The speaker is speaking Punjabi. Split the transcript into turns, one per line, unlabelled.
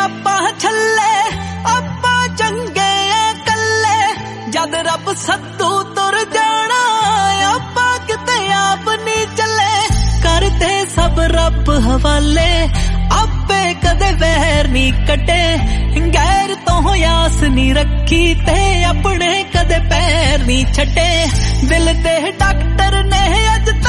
ਆਪਾਂ ਛੱਲੇ ਆਪਾਂ ਚੰਗੇ ਕੱਲੇ ਜਦ ਰੱਬ ਸੱਦੂ ਤੁਰ ਜਾਣਾ ਆਪਾਂ ਕਿਤੇ ਆਪ ਨਹੀਂ ਚੱਲੇ ਕਰਦੇ ਸਭ ਰੱਬ ਹਵਾਲੇ ਆਪੇ ਕਦੇ ਵੈਰ ਨਹੀਂ ਕੱਟੇ ਗੈਰ ਤੋਂ ਆਸ ਨਹੀਂ ਰੱਖੀ ਤੇ ਆਪਣੇ ਕਦੇ ਪੈਰ ਨਹੀਂ ਛੱਡੇ ਦਿਲ ਦੇ ਡਾਕਟਰ ਨੇ ਅੱਜ